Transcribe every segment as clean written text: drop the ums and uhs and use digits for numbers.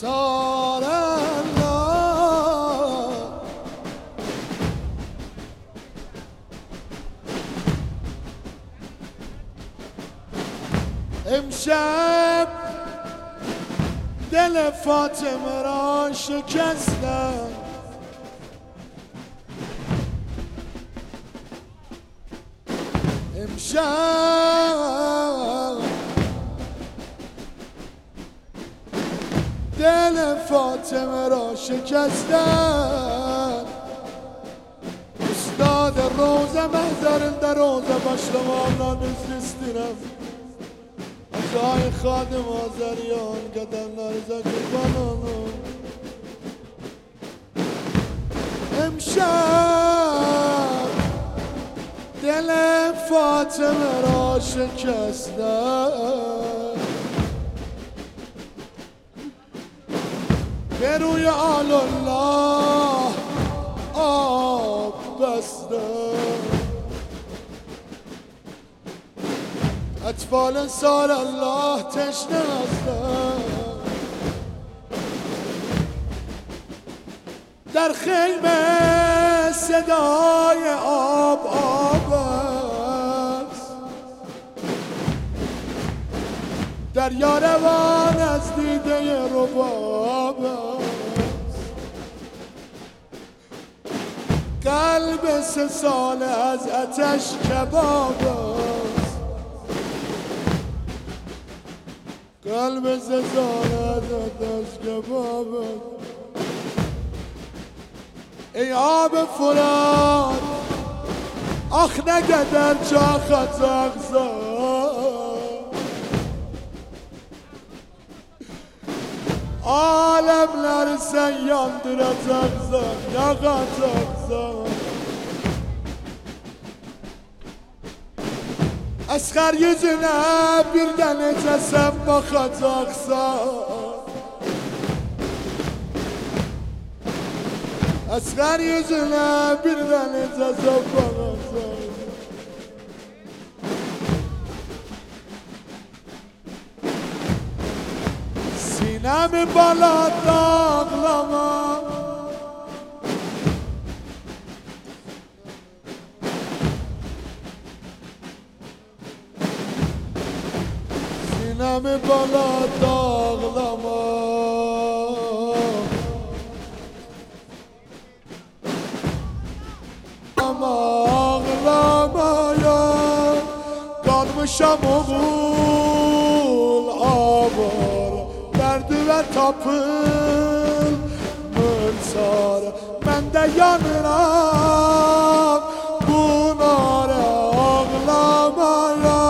سال الله امشب دل فاطمه را شکستم امشب دل فاطمه را شکستم استاد روزه محضرinde روزه başlamamla istedim Acai Xadim Azeriyan qədərlərinizə qurban olum امشب دل فاطمه را شکستم به روی آل الله آب بستم اطفال سال الله تشنه هستم در خیمه صدای آب است دریا روان از دیده رباب است قلب 3 ساله از آتش کباب است قلب 3 ساله از آتش کباب است ای آب فرات آخ نگدر جا خطاقزا Alemleri sen yandıracaksan yakacaksan Asgar yüzüne birden necə sen bakacaksan Asgar yüzüne birden necə sen bakacaksan Sinemi bala dağlama Sinemi bala dağlama Ağlamaya kalmışam oğul avar Derdüve tapılmır sar Ben de yanıram bunlara Ağlamaya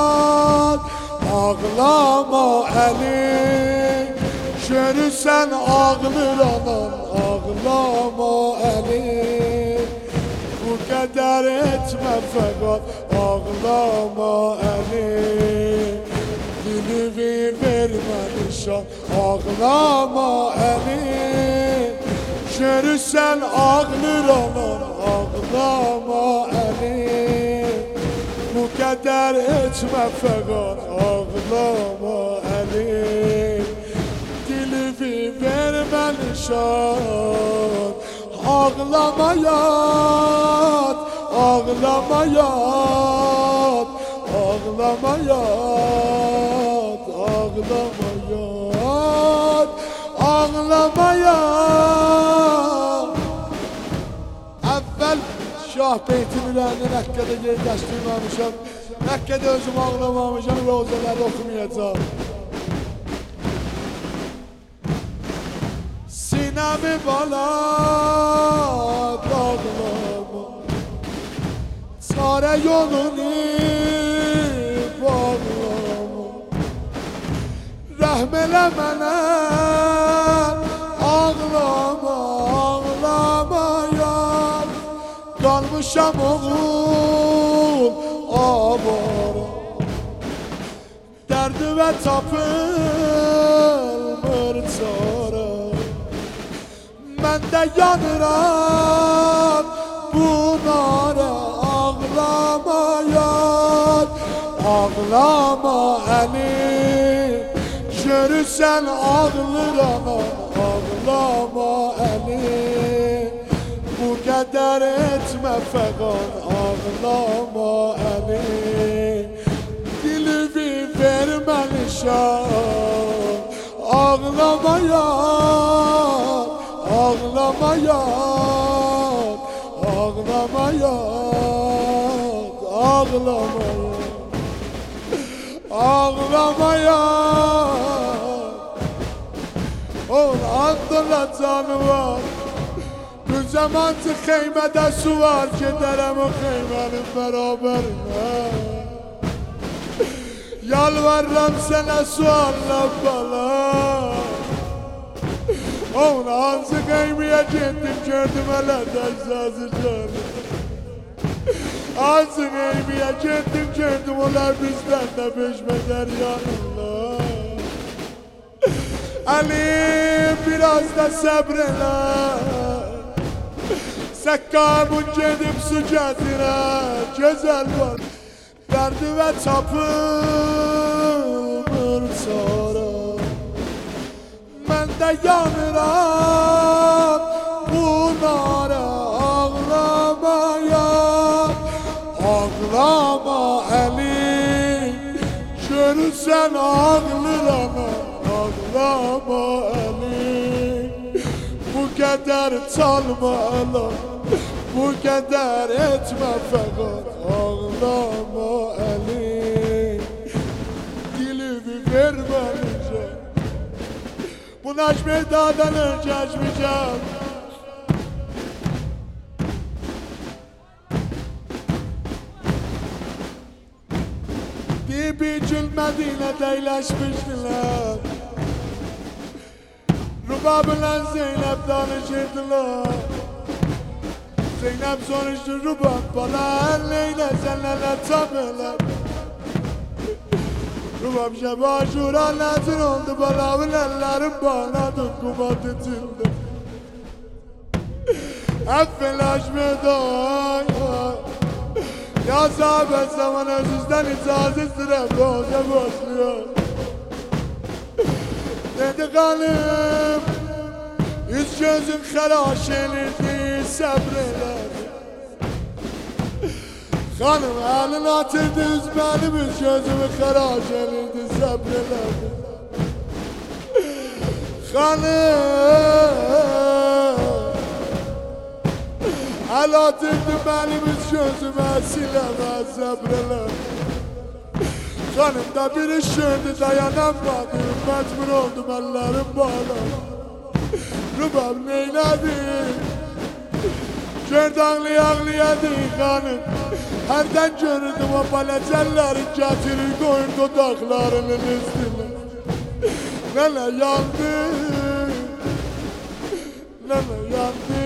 Ağlama elin Görürsen ağlır anan Ağlama elin Bu kadar etme fakat Ağlama elin Dilimi verme nişan Ağlama elin Görürsen ağlır anan Ağlama elin Bu kadar etme fakat Ağlama elin Dilimi verme nişan Ağlama yat Ağlama yat Ağlama yat Ağlama yat Ağlama yat Evvel Şah beytinlərini Məkkədə yerləşdirməmişəm Məkkədə özüm ağlamamışam Rozaları oxumayacaq Sinemi bala bağlama Çare yolunu bağlama Rəhm elə mənə Ağlama, ağlama yar Qalmışam oğul avara Dərdüvə tapılmır çare Mən də yanıram bunlara Ağlama yar Ağlama elin Görürsen ağlır ana ağlama Ali. Bu kadar etme fəqan, ağlama Ali. Dilimi verməlişəm, ağlama yar, ağlama yar, ağlama yar, ağlama yar, ağlama yar. Oğul Abdullah canı var. Bu zamancı xeymədə su var, gedərəm o xeymənin bərabərində. Yalvarıram sənə sualla bala. Oğul hansı qeymiyə getdim, gördüm hələ dərzazı canım. Hansı qeymiyə getdim, gördüm onlar bizdən də beşmədər yanırlar. Ali biraz da səbrələ. Səqqabın gedib su gətirər, gözəl var. Dərdi və tapılmır sonra. Mən də yanıram bunlara, ağlamaya. Ağlama Əli, görürsən ağlıram. Ağlama Əli, bu qədər çalma əlam, bu qədər etmə fəqat. Ağlama Əli, dilimi verməliyəcəm. Bu Nəcmeydadan öncəşməyəcəm. Dibi gülmədiyinə deyləşmişdilər. Rubabla Zeynep danışırdılar. Zeynep soruştu Rubab bana neyle senlerle tabeler. Rubab şebaşura nazır oldu bana, ellerim bağladı kubat içinde. Affelaş medan ya sahabe zaman özüzden icazettir emroze başlıyor. Dedi kalım, yüz gözüm xəraş elirdi, səbr elədi. Xanım əlini atırdı üzmənim, yüz gözümü xəraş elirdi, səbr elədi. Xanım əl atırdı mənim, yüz gözümü siləmə, səbr elədi. Xanım da bir iş gördü, dayanamadı, məcbur oldum əllərim bağladı. Rubab neylədi? Gördü ağlayadı xanım. Hərdən görürdüm o baləcəlləri gətirir, qoyur dodaqlarının üstünə. Nələ yandı, nələ yandı.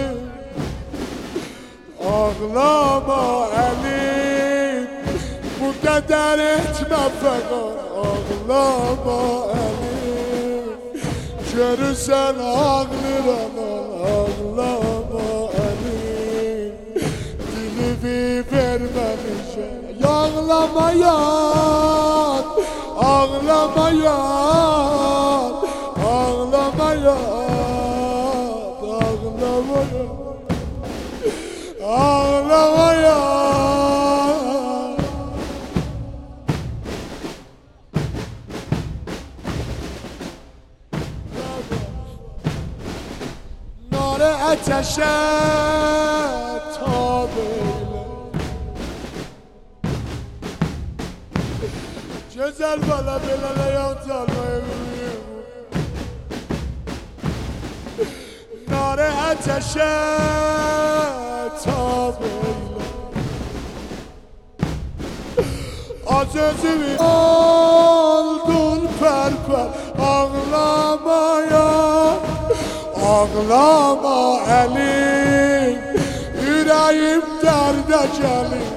Ağlama Əli, bu qədər etmə fəqat. Ağlama Əli, görürsən ağlıram, ağlama Əli. Dilimi verməmişəm, ağlama yar, ağlama yar, ağlama yar, ağlama yar, ağlama yar. Nare ateşe tab eyle, güzel bana belale yantalmayı bilmiyorum. Nare ateşe tab eyle, az özümü oldun perper. Ağlamaya, ağlama Əli, yüreğim dərdə gəlir.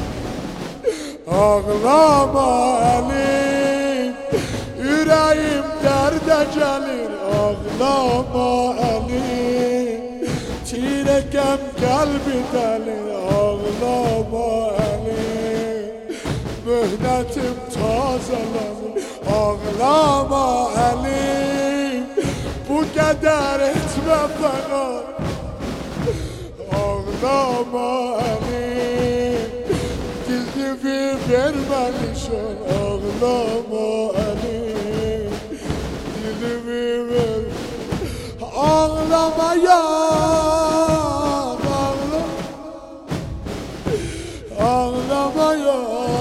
Ağlama Əli, yüreğim dərdə gəlir. Ağlama Əli, tirəkəm qəlbi dəlir. Ağlama Əli, möhnətim tazələnir. Ağlama Əli, bu qədər etmə فقط ağlama Ali Dildivi vermelişin ağlama Ali Dildivi ver ağlama ya ağlama ya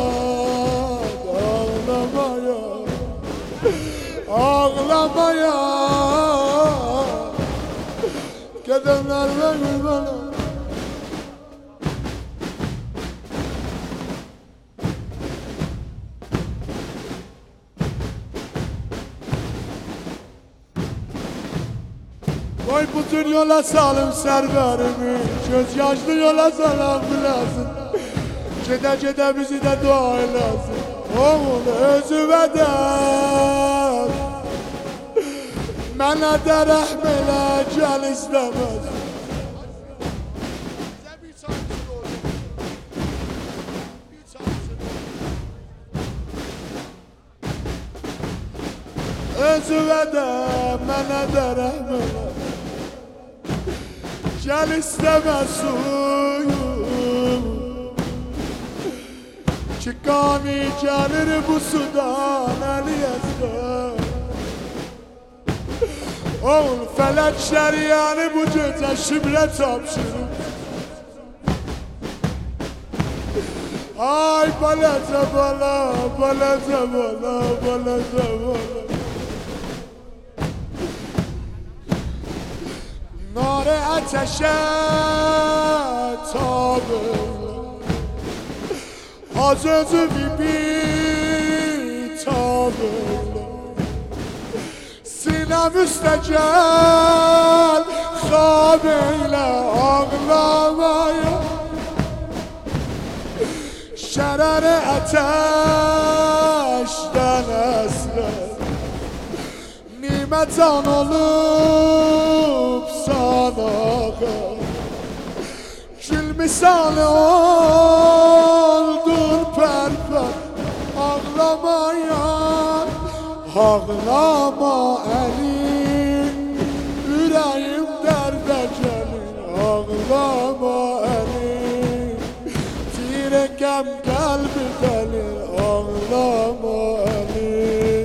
ağlama ya ağlama ya Kedemler ver bana Vay bütün yola salım serverimi Göz yaşlı yola salam lazım Cede cede bizi de dua eylesin Oğul özü veder Mənə də rəhm elə gəl istəməz Özüvə də mənə də rəhm elə Gəl istəməz suyum Ki qani gəlir bu sudan əliyəzdən Oğul felek şeriyanı bu gece şimle tapşırım Ay balata bala, balata bala, balata bala Nare ateşe tabırla Az özü bir tabırla Sinem üstte gel Khab eyle ağlamaya Şerere ateşten esler Nimetan olup sana Gül misali oldur perper Ağlamaya Ağlama Əli Ürəyim dərdə gəlir Ağlama Əli Tirəkəm qəlbi dəlir Ağlama Əli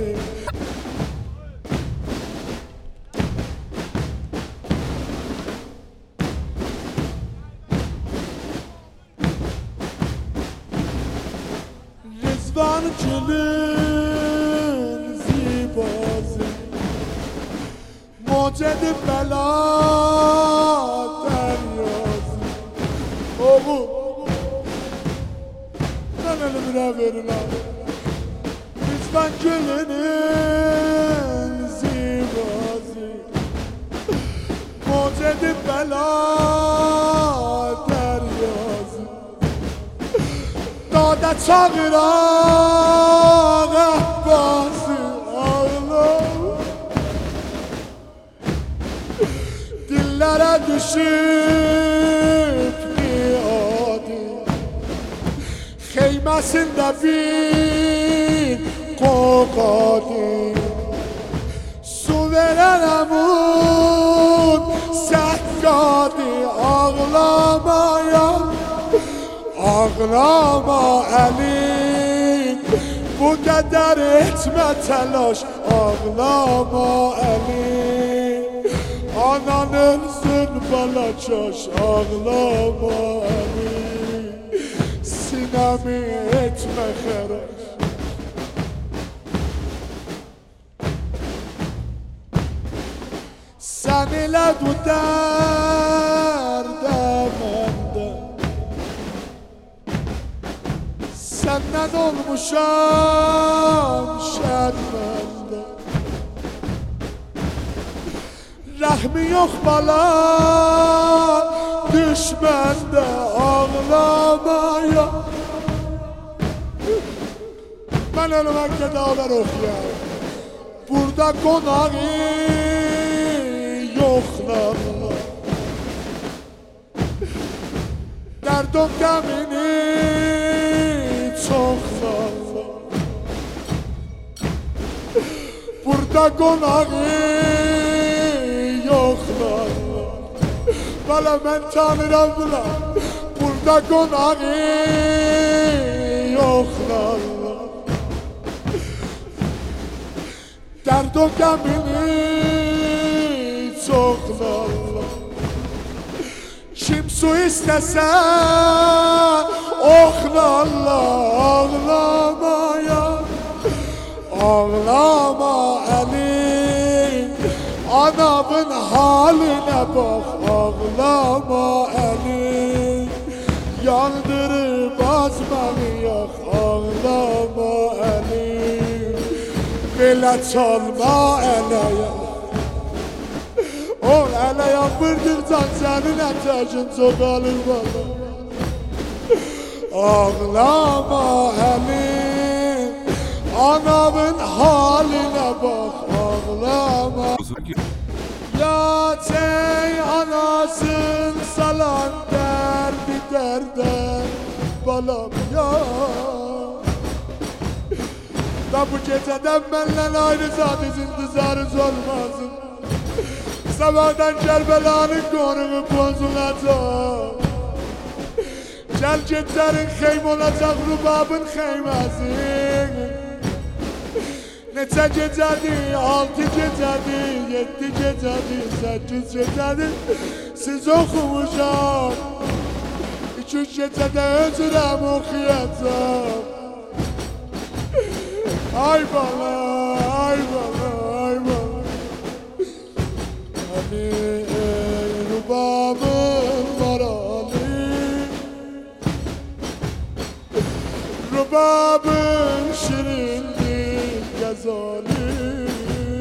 Rizvan gülün Moced bela deryazı Oğul Ben elimine verin abi Lütfen gülünün zibazı Moced bela deryazı Dada çağıran ahbazı Dillere düşüp niadi Xeyməsində bin qoqadi Su verənəm un səhqadi Ağlamaya Ağlama Əli Bu qədər etmə təlaş Ağlama Əli Ananın zırvala çaş ağlama Əli Sinemi etme xeraş Sen ile bu derde mende Senden olmuşam şermende Rəhmi yox bala düşməndə ağlamaya Mən ölümə qədələr oxuyam Burada qonağı yoxlarlar Dərdom qəmini çoxlarlar Burada qonağı yoxlar Valla ben tanırım bula burada konağı yoklar dert o gemini çoklar kim su istese oklarla ağlamaya ağlama elin anamın haline bak ağlama elin yandırıp azmanı yok ağlama elin bile çalma eleye ol eleye vurdursan senin ateşin çoğalır bana ağlama elin anamın haline bak ağlama ya ey anasın salan derdi derde balam ya da bu geceden benimle ayrı zaten intizarız olmasın sabahdan Kerbela'nın konumu bozulacak gel gecerin xeym olacak rubabın xeymesi neçə gecədir, 6 gecədir, 7 gecədir, 8 gecədir siz oxumuşam 2-3 gecədə özürəm oxuyacam ay bala, ay bala, ay bala hani ey rubabın marali rubabın şirindir gazali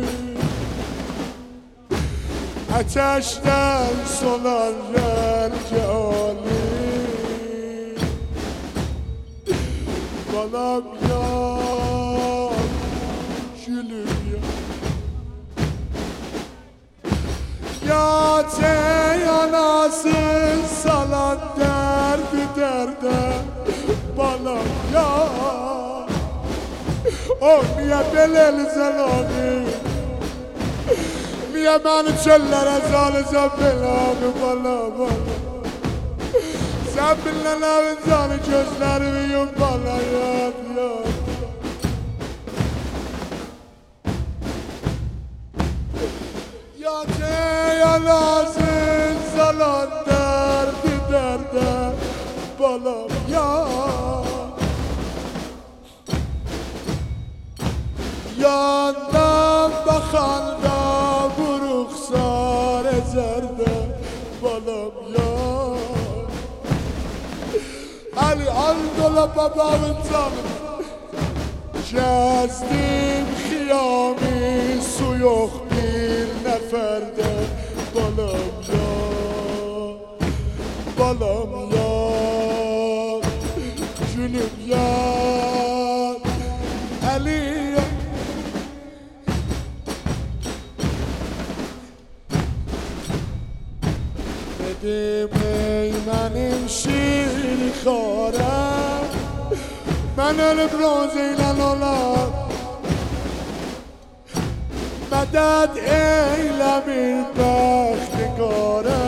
ateşten sonar relkali balam ya gülüm ya ey anasın salan derdi derde balam ya o niye belelizen abi niye beni çöllere salacağım belanı bana bana sen bilen evin canı gözlerimi yum bana yat yat ya ey anasın salan derdi derde balam ya yandan bakanda bu ruhsar ezerde balam ya Ali Anadolu babamın canı gezdim xiyami su yok bir neferde balam ya balam ya gülüm ya Ali dedim ey benim şiir xarem ben ölüp rozeyle olam medet eyle bir bəxtiqarəm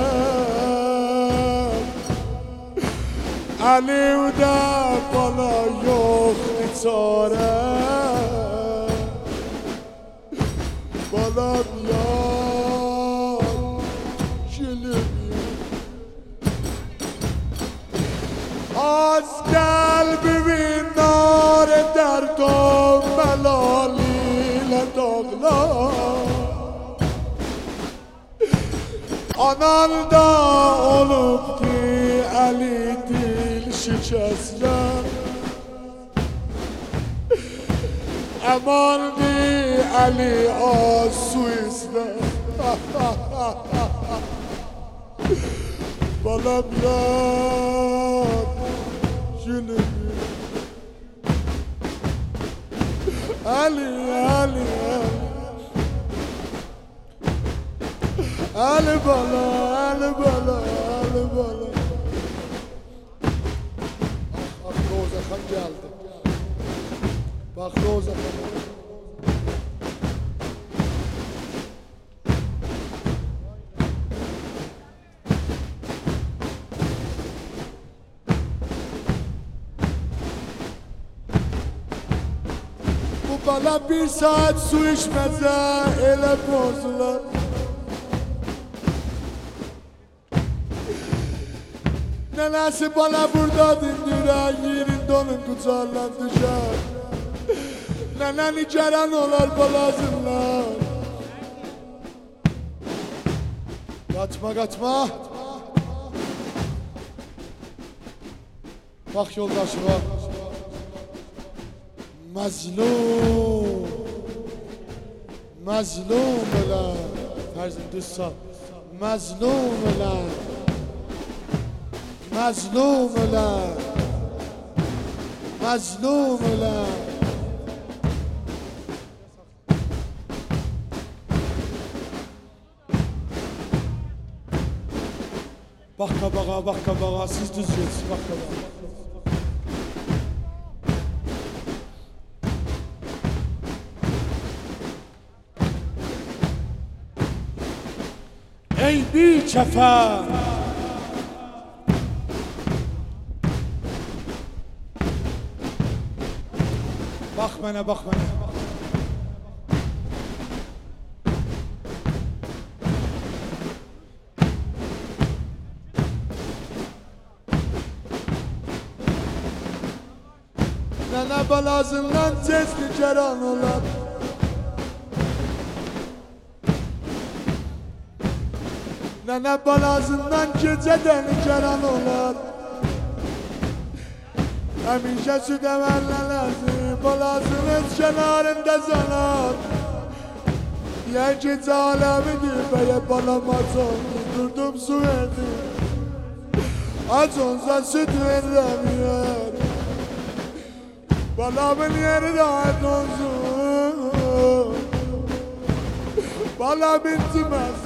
əlimdə bana yoxdur çarə balam ya gülüm az kalbimin nar dert o melaliyle dağlar anan da olup ki eli dil şikestler aman di eli az su ister balam ya gülüm Ali Ali Ali bala Ali bala Ali bala bak Roza Khan geldi bak Roza Khan Bala bir saat su içmeze ele bozular. Nenesi bana burada dindiren yerin donun kucağından düşer. Nenen icaren olar balazınlar. Kaçma kaçma. Bak yoldaşı bak. Mazlum. Mazlum olan. Terzim düz sağ. Mazlum olan. Mazlum olan. Mazlum olan. Bak kabağa, siz düz yetsin, bak kabağa. Ey bir kefer! Bak bana, bak bana. Nene balazından tezli ceran olar. Nene balazından geceden ceran olar. Hemişe süt emellenesi balazının kenarında zanar. Ya gece alemidir beye balamaz oldu. Durdum su verdim. Aç olsa süt veremiyor. Balamın yeri rahat olsun. Balam intimez.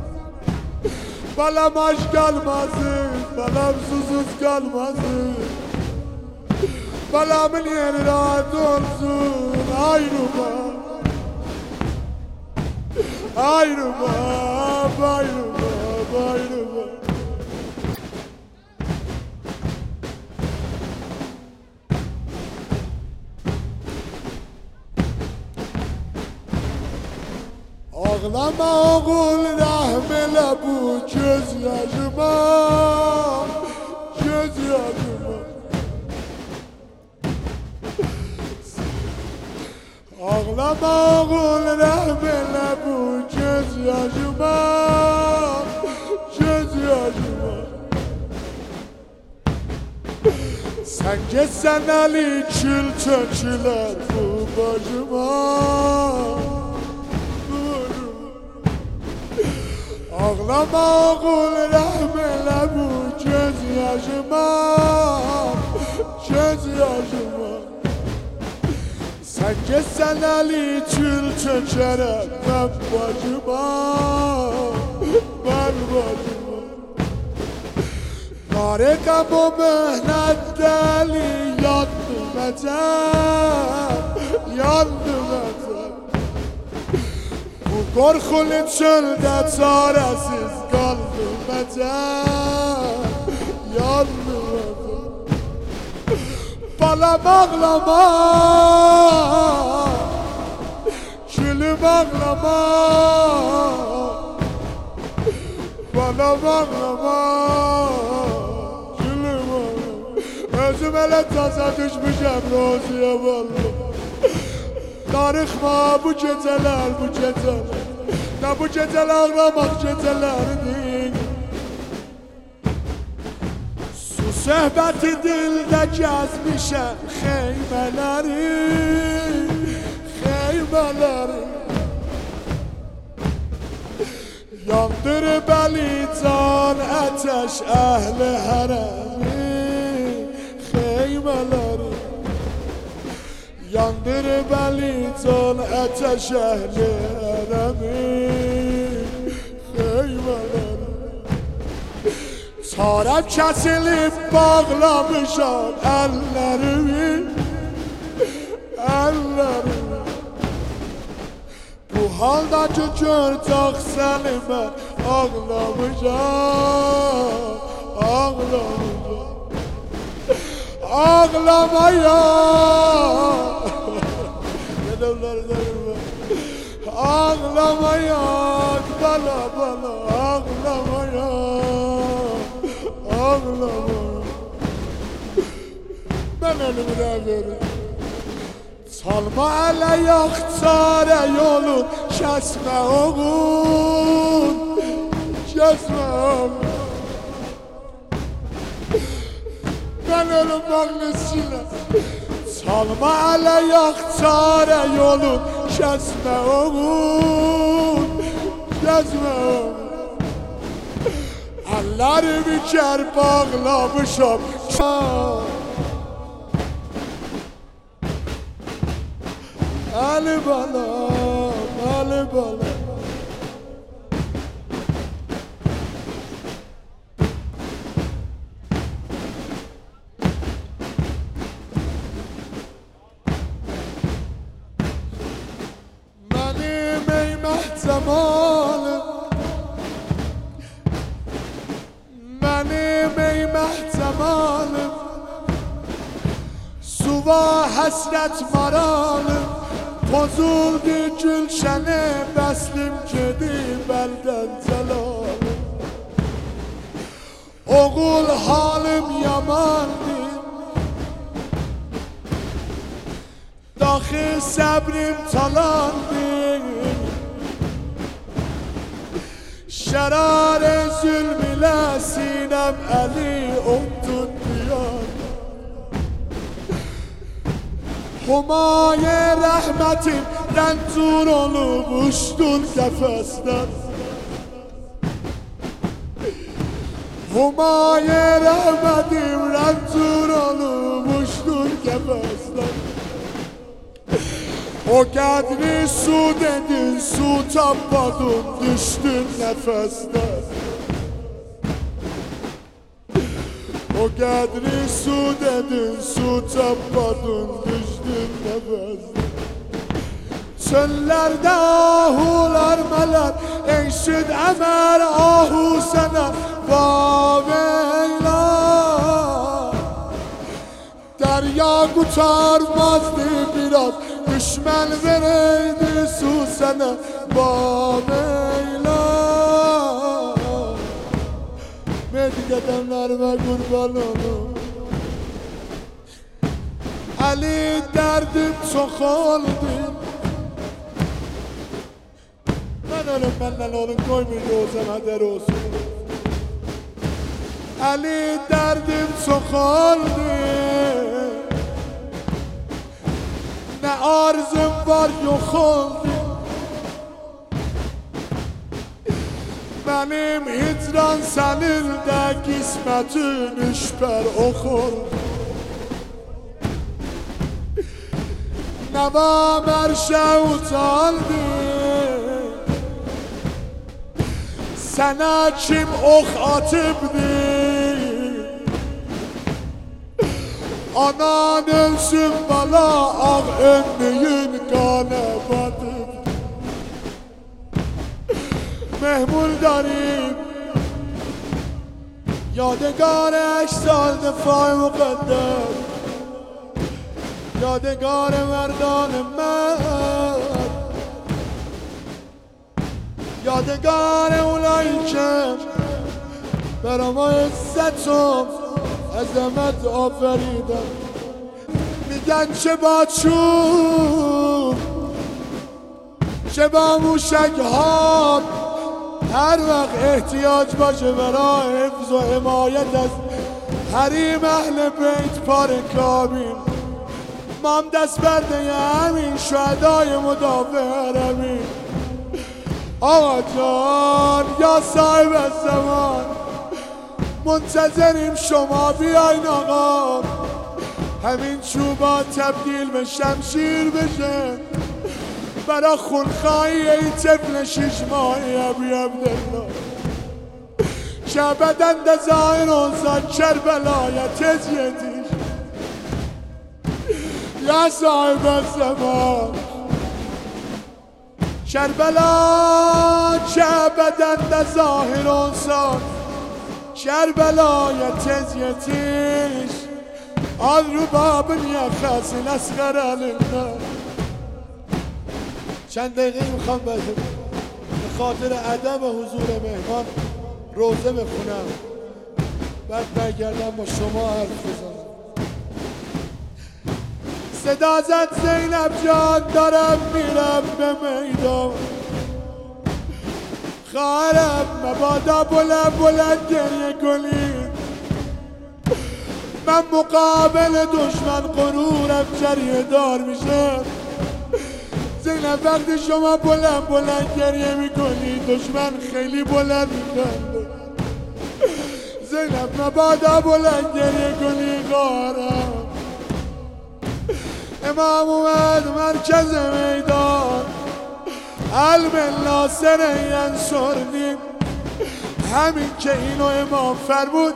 Balam aşk kalmasın. Balam susuz kalmasın. Balamın yeri rahat olsun. Ayrılma. Ayrılma. Ayrılma. Ayrılma. Ağlama oğul rahmele bu gözyaşıma. Gözyaşıma. Ağlama oğul rahmele bu gözyaşıma. Gözyaşıma. Sen geçsen Ali kül çöküler bu başıma. Ağlama oğul rahmele bu gözyaşıma. Gözyaşıma. Sen geçsen Ali kül çökerek ben başıma. Ben başıma. Nareka bu mehnet deli yandım etem. Yandım etem. Bu korkulu çölde çaresiz kaldım etem. Yandım etem. Balam ağlama. Gülüm ağlama. Balam ağlama. Gülüm ağlama. Özüm ele taza düşmüşem roziye vallahi. Darıxma bu geceler, bu geceler. Ne bu geceler ağlamak gecelerdir. Su söhbəti dildə gəzmişəm xeymələri. Xeymələri. Yandırıb əli can ətəş əhli hərəmi. Xeymələri. Yandırıb əli can ətəş əhli hərəmi. Xeymələri. Çarəm kəsilib bağlamışam əllərimi. Əllərimi. Bu halda ki görcək səni mən ağlamışam. Ağlamışam. Ağlamaya. Ağlama yak bala bala, ağlama yak, ağlama. Ben ölümüne veririm. Salma elə yox çarə yolun, kəsmə oğul, kəsmə oğul. Ben ölüm bağlısıyla. Salma elə yox çarə yolun, kəsmə oğul, kəsmə oğul. Əllərimi kər bağlamışam, Ali bala, Ali bala. Benim ey mehzemalım, benim ey mehzemalım, suva hasret maralım. Bozuldu gülşəni, bəslim gedib əldən cəlalım. Oğul halim yamandır, daxi səbrim talandır. Şərar zülm ilə sinəm əli otdun diyar. Humaye rahmetimden tur olup uçtun kefesden. Humaye rahmetimden tur olup uçtun kefesden. O kadri su dedin, su tapmadın, düştün nefesten. O kadri su dedin, su tapmadın, düştün nefesten. Çöllerde ahular meler, enşid emer ahu sana vaveyla. Derya kurtarmazdı biraz, düşman vereydi su sana vaveyla. Medik edenlerime kurban olun. Ali derdim çok oldu. Ben ölüm benden olun, koymayın o zaman der olsun. Ali derdim çok oldu. Ne arzum var yok oldu. Benim hicran senin de kısmetin üşper okur. Nevam erşe utandı. Sana kim ok atıbdı? Anan ölsün bala, ağ önlüğün kanı batıp. Mehmul darib یادگار سال دفاع مقدم، یادگار مردان مرد، یادگار اونایی که برام عزت و عظمت آفریدن. میگن چه با چوب چه با موشک ها، هر وقت احتیاج باشه برای حفظ و حمایت از حریم اهل بیت پارکابیم، ما هم دست برده همین شهدای مدافع حرمیم. آقا جان یا صاحب زمان، منتظریم شما بیاین آقا، همین چوبا تبدیل به شمشیر بشه برا خونخواهی ای طفل 6 ماهی ابی عبدالله که بدن ده ظاهر اونسان کربلایت ازیدیش. یا صاحب زمان کربلا که بدن ده ظاهر اونسان کربلایت ازیدیش. آل رو بابن یا خاص نسخر علمنا چند دقیقه میخوام به خاطر ادب و حضور مهمان روزه بخونم، بعد برگردم با شما حرف بزنم. صدا زد زینب جان دارم میرم به میدان، خواهرم مبادا بلند بلند گریه کنید، من مقابل دشمن غرورم جریه دار میشه. زینب وقتی شما بلند بلند گریه میکنی دشمن خیلی بلند میکنه. زینب مبادا بلند گریه کنی خواهرم. امام اومد مرکز میدان، علم ناصر ینصرنی، همین که اینو امام فرمود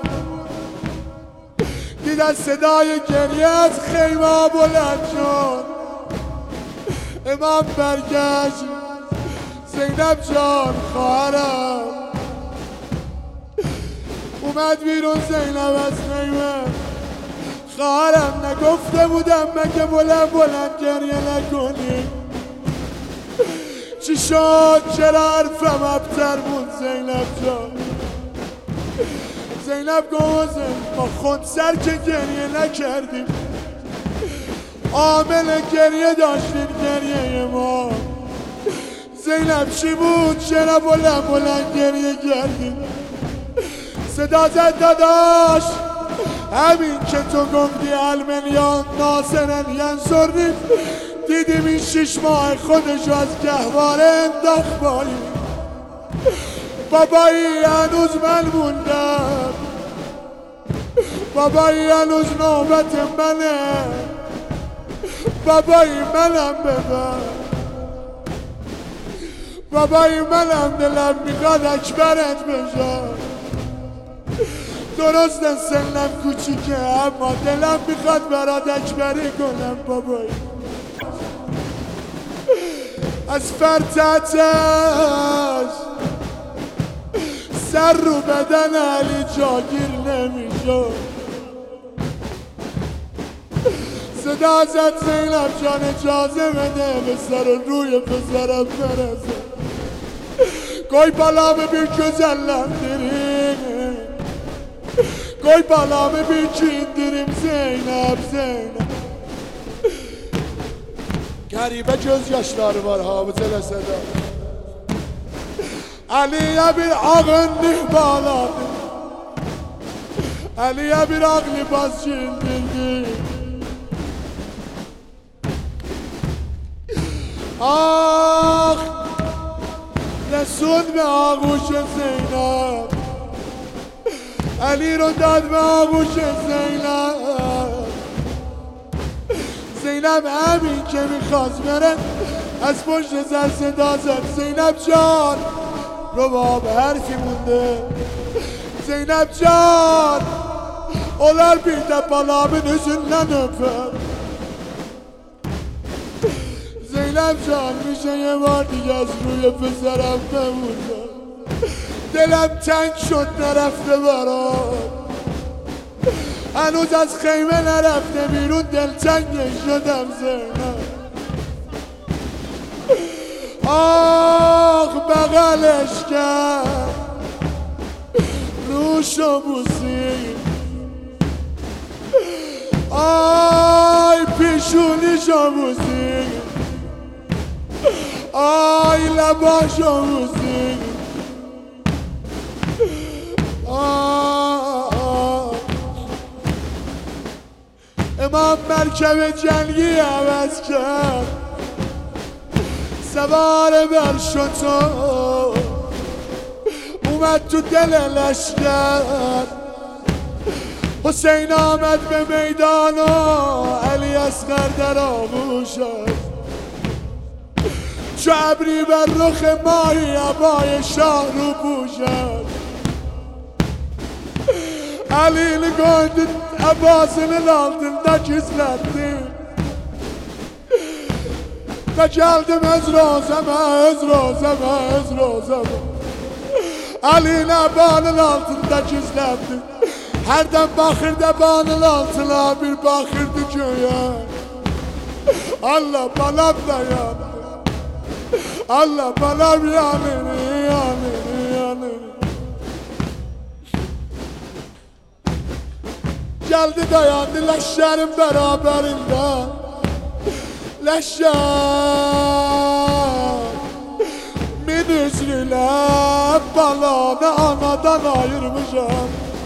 دیدن صدای گریه از خیمه بلند شد. امام برگشت، زینب جان خواهرم اومد بیرون. زینب از خیمه، خواهرم نگفته بودم مگه بلند بلند گریه نکنی؟ چی شد چرا حرفم ابتر بود زینب جان؟ زینب گوزه ما خودسر که گریه نکردیم، عامل گریه داشتین گریه ما. زینب چی بود چرا بلند بلند گریه کردیم؟ صدا زد داداش همین که تو گفتی الملیان ناصرن ینصرنی، دیدیم این 6 ماه خودشو از گهواره انداخت بایی. بابایی هنوز من موندم، بابایی هنوز نوبت منه، بابایی منم ببر، بابایی منم دلم میخواد اکبرت بشم. درست سنم کوچیکه اما دلم میخواد برات اکبری کنم. بابایی از فرتتش سر رو بدن علی جاگیر نمیشد. صدا زد زینب جان اجازه بده به سر و روی پسرم برسه. کوی بالا ببین güzellendirin، koy balamı bir kindirim Zeynep Zeynep. Garibe gözyaşları var hafızele seda. Ali'ye bir ağınlık bağladı, Ali'ye bir ağlı baz kindirdi. Ah Resul به آغوش زینب، علی رو داد به آغوش زینب. زینب همین که میخواست بره از پشت سر صدا زد زینب جان. رباب حرفی مونده Zeynep can olar bir de balamın yüzünden öper. Zeynep can bir şeye var diye از روی پسرم بموندم. دلم تنگ شد نرفته برات، هنوز از خیمه نرفته بیرون دلتنگش شدم زینب. آخ بغلش کرد روشو بوسید، آی پیشونیشو بوسید، آی لباشو بوسید. امام مرکب جنگی عوض کرد، سوار بر شتر اومد تو دل لشکر. حسین آمد به میدان و علی اصغر در آغوش است، چو ابری بر رخ ماهی عبای شاه رو پوشد. Ali'ni gördün Abbas'ının altında gizlettin. Ve geldim Ezrozeme, Ezrozeme, Ezrozeme. Ali'ni Abba'nın altında gizlettin. Herden bakırdı Abba'nın altına bir bakırdı köye. Allah balam dayandı. Allah balam yanır, yanır, yanır. Geldi dayandı leşlerin beraberinde. Leşler min üzrüyle balanı anadan ayırmışam.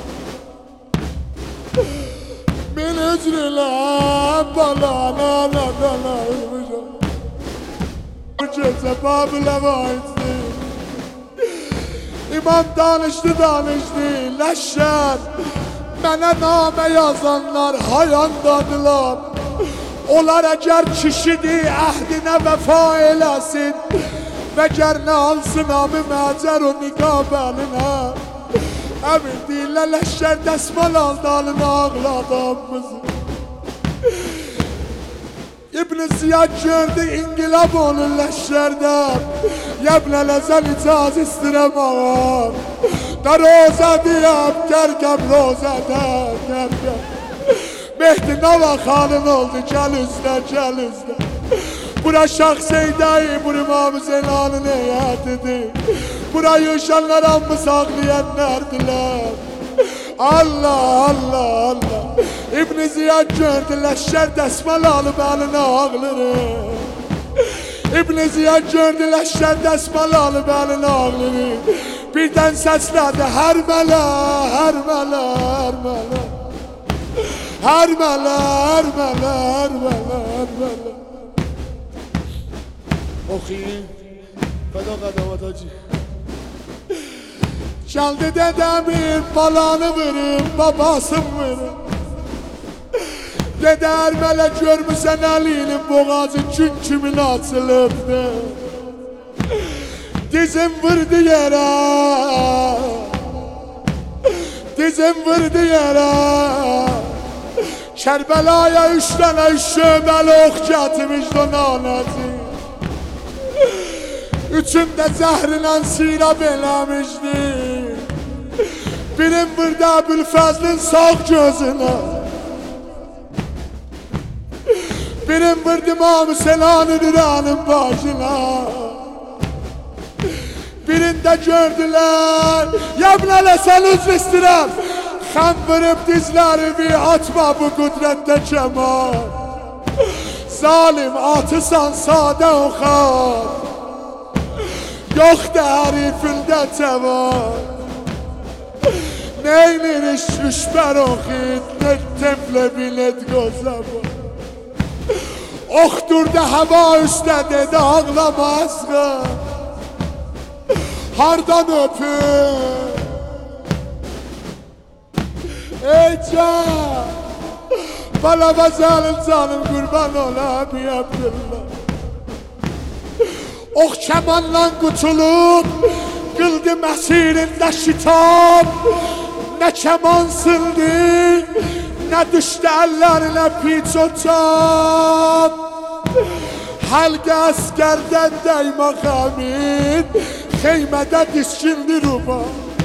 Min üzrüyle balanı anadan ayırmışam. Bu gece Babil'e vaizdi. İmam danıştı leşler. Mənə namə yazanlar hayandadılar. Onlar əgər kişidir əhdinə vəfa eləsin və gər nə alsın abi məcər o niqab əlinə. Əmin deyirlər leşlər dəsmal aldı alını ağladamızı. İbn-i Ziyad gördü ingilab olur leşlərdən. Yəbnə ləzəl icaz istirəm ağam. Da roza diyab gergem rozada gergem. Mehdi Nava xanın oldu gel üzdə gel üzdə. Bura Şahseydayi bura İmam Zeynal'ın heyetidir. Bura yaşanlar ammı saklayanlardılar. Allah Allah Allah. İbn-i Ziyad gördü leşler dəsmal alıp eline ağları. İbn-i Ziyad gördü leşler dəsmal alıp eline ağları. Birden səslədi hərmələ, hərmələ, hərmələ. Hərmələ, hərmələ, hərmələ, hərmələ. Oxuyun, fəda qədəvat acı. Gəldi dedəmin balanı vırım, babasım vırım. Dedə hərmələ görmüsən əlinin boğazı gün kimin açılıbdı. Dizim vurdu yere, dizim vurdu yere. Kerbela'ya 3 tane şöbeli ok getirmişdi o naneti. Üçünde zəhrilə sirab eləmişdi. Birim vurdu Əbülfəzlin sağ gözüne. Birim vurdu İmam Senan'ın ürənin başına. Birinde gördüler, yabnele sen üzr istirem. Xəm vırıb dizlərimi atma bu qüdrətdə kemal. Zalim atısan sadə oxar. Yoxdur hərifində təvar. Neynir iş rüşbər oxid, ne temple bilet qozabı. Oxturdu hava üstə dedi ağlama asqar. Hardan öpür? Ey can, bana bazalın canım kurban ola Əbi Abdullah. Ok kəmanla qutulub, qıldı məsirində şitab. Nə kəman sıldı, nə düşdü əllərinə piç o çap. Həlqə əskərdən dəyma xəmin, xeymədə diskildi ruba.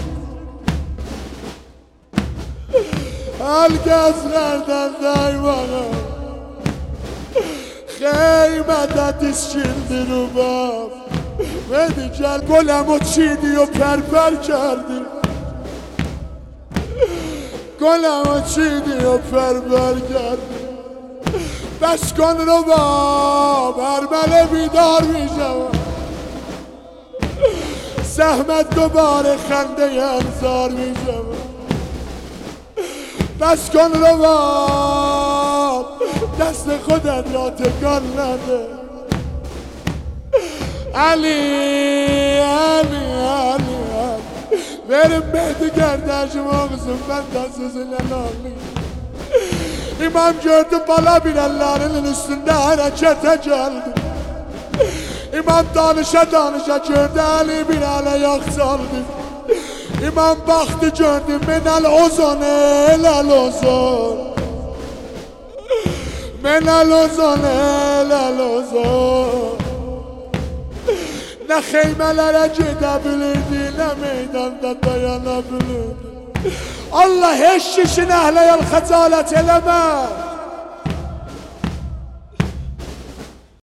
Həlqəzlərdən dəyma xeymədə diskildi ruba. Ve diğer golem o çiğdi o perper kerdi. Golem o çiğdi o perper kerdi. Bəs kön ruba vermeli bidar miyeceğim. Zəhmət دوباره خنده انزار میشم. بس کن روان دست خودت را تکان نده. علی علی علی verin Mehdi kardeşim oğuzum ben de sizinle ağlayayım. İmam gördü bala bilenlerinin üstünde harekete geldi. İmam danışa danışa gördü Ali Bilal'e yak saldı. İmam baktı gördü menal ozon elal ozon. Menal ozon elal ozon. Ne xeymelere gidebilirdi ne meydanda dayanabilirdi. Allah heç kişini əhləyəl xəcalet eləmə.